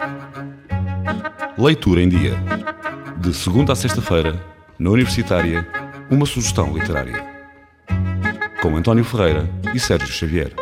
Leitura em Dia. De segunda a sexta-feira, na Universitária, uma sugestão literária. Com António Ferreira e Sérgio Xavier.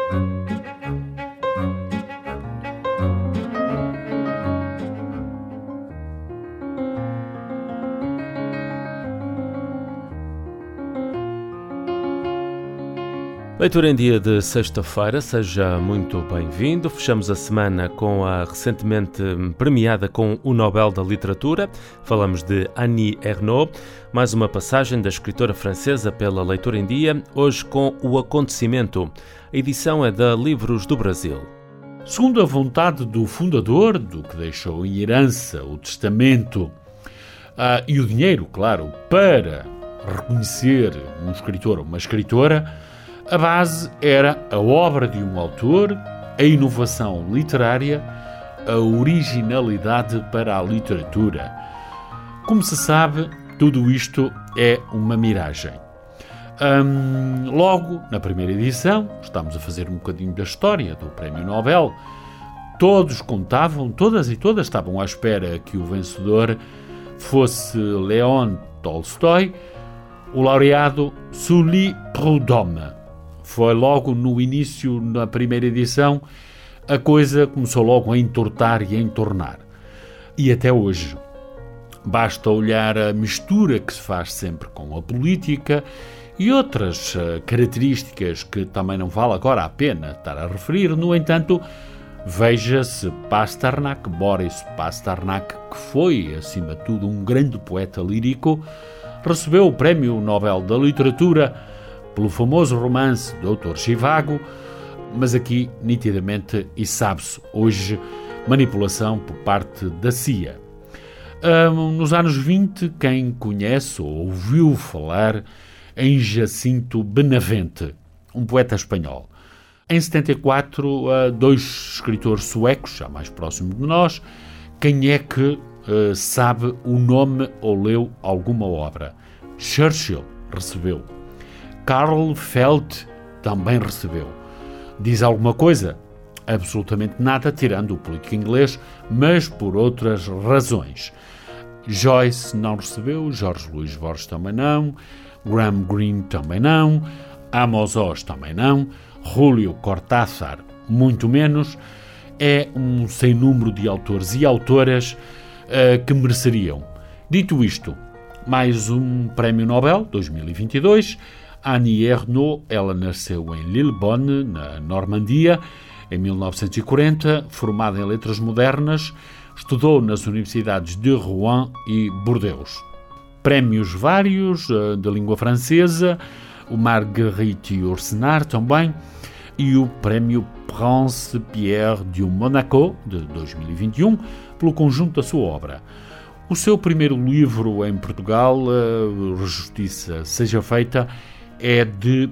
Leitura em Dia de sexta-feira, seja muito bem-vindo. Fechamos a semana com a recentemente premiada com o Nobel da Literatura. Falamos de Annie Ernaux, mais uma passagem da escritora francesa pela Leitura em Dia, hoje com O Acontecimento. A edição é da Livros do Brasil. Segundo a vontade do fundador, do que deixou em herança o testamento e o dinheiro, claro, para reconhecer um escritor ou uma escritora, a base era a obra de um autor, a inovação literária, a originalidade para a literatura. Como se sabe, tudo isto é uma miragem. Logo, na primeira edição, estamos a fazer um bocadinho da história do Prémio Nobel. Todos contavam, todas e todas estavam à espera que o vencedor fosse Léon Tolstói, o laureado Sully Prudhomme. Foi logo no início, na primeira edição, a coisa começou logo a entortar e a entornar. E até hoje. Basta olhar a mistura que se faz sempre com a política e outras características que também não vale agora a pena estar a referir. No entanto, veja-se Pasternak, Boris Pasternak, que foi, acima de tudo, um grande poeta lírico, recebeu o Prémio Nobel da Literatura pelo famoso romance Dr. Zhivago, mas aqui, nitidamente, e sabe-se hoje, manipulação por parte da CIA. Nos anos 20, quem conhece ou ouviu falar em Jacinto Benavente, um poeta espanhol. Em 74, dois escritores suecos, já mais próximos de nós, quem é que sabe o nome ou leu alguma obra? Churchill recebeu. Karl Feld também recebeu. Diz alguma coisa? Absolutamente nada, tirando o político inglês, mas por outras razões. Joyce não recebeu, Jorge Luís Borges também não, Graham Greene também não, Amos Oz também não, Julio Cortázar muito menos. É um sem número de autores e autoras que mereceriam. Dito isto, mais um Prémio Nobel 2022. Annie Ernaux, ela nasceu em Lillebonne, na Normandia, em 1940, formada em letras modernas, estudou nas universidades de Rouen e Bordeaux. Prémios vários da língua francesa, o Marguerite Yourcenar também, e o Prémio Prince Pierre de Monaco, de 2021, pelo conjunto da sua obra. O seu primeiro livro em Portugal, Justiça Seja Feita, é de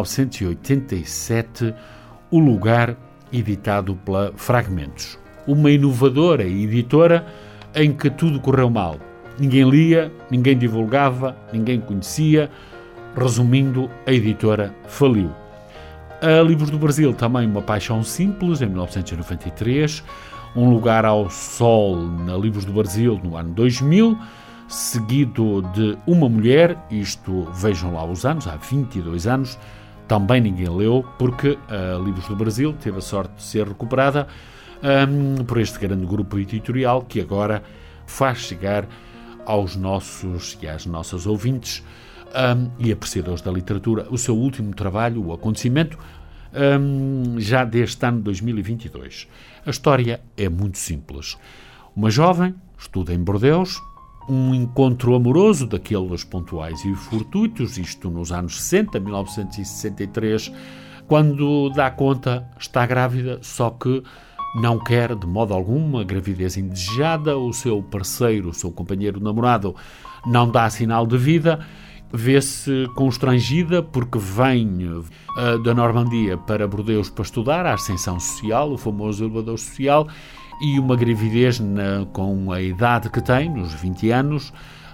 1987, O Lugar, editado pela Fragmentos. Uma inovadora editora em que tudo correu mal. Ninguém lia, ninguém divulgava, ninguém conhecia. Resumindo, a editora faliu. A Livros do Brasil, também Uma Paixão Simples, em 1993. Um Lugar ao Sol, na Livros do Brasil, no ano 2000. Seguido de Uma Mulher, isto vejam lá os anos, há 22 anos, também ninguém leu, porque a Livros do Brasil teve a sorte de ser recuperada por este grande grupo editorial que agora faz chegar aos nossos e às nossas ouvintes e apreciadores da literatura o seu último trabalho, O Acontecimento, já deste ano 2022. A história é muito simples. Uma jovem estuda em Bordeaux, um encontro amoroso daqueles pontuais e fortuitos, isto nos anos 60, 1963, quando dá conta, está grávida, só que não quer de modo algum uma gravidez indesejada, o seu parceiro, o seu companheiro namorado, não dá sinal de vida, vê-se constrangida porque vem da Normandia para Bordeaux para estudar a ascensão social, o famoso elevador social, e uma gravidez com a idade que tem, nos 20 anos,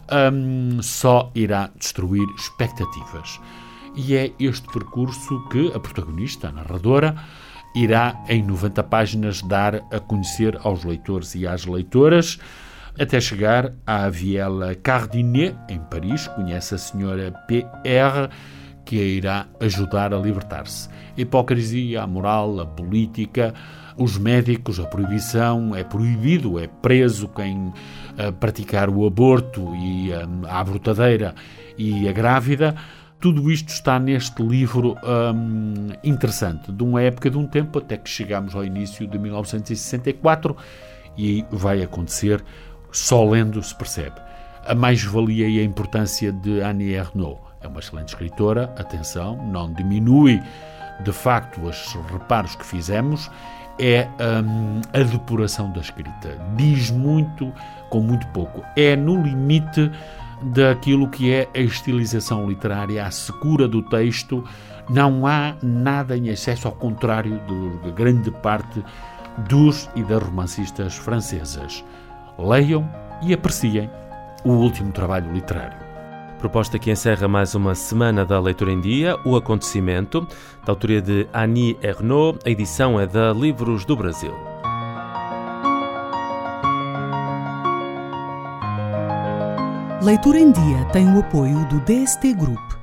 só irá destruir expectativas. E é este percurso que a protagonista, a narradora, irá, em 90 páginas, dar a conhecer aos leitores e às leitoras, até chegar à Vielle Cardinet, em Paris. Conhece a senhora P.R., que a irá ajudar a libertar-se. A hipocrisia, a moral, a política, os médicos, a proibição, é proibido, é preso quem praticar o aborto e a abortadeira e a grávida. Tudo isto está neste livro interessante, de uma época, de um tempo, até que chegamos ao início de 1964, e aí vai acontecer, só lendo se percebe. A mais-valia e a importância de Annie Ernaux. É uma excelente escritora, atenção, não diminui de facto os reparos que fizemos, é a depuração da escrita. Diz muito com muito pouco. É no limite daquilo que é a estilização literária, a secura do texto. Não há nada em excesso, ao contrário de grande parte dos e das romancistas francesas. Leiam e apreciem o último trabalho literário. Proposta que encerra mais uma semana da Leitura em Dia, O Acontecimento, da autoria de Annie Ernaux. A edição é da Livros do Brasil. Leitura em Dia tem o apoio do DST Group.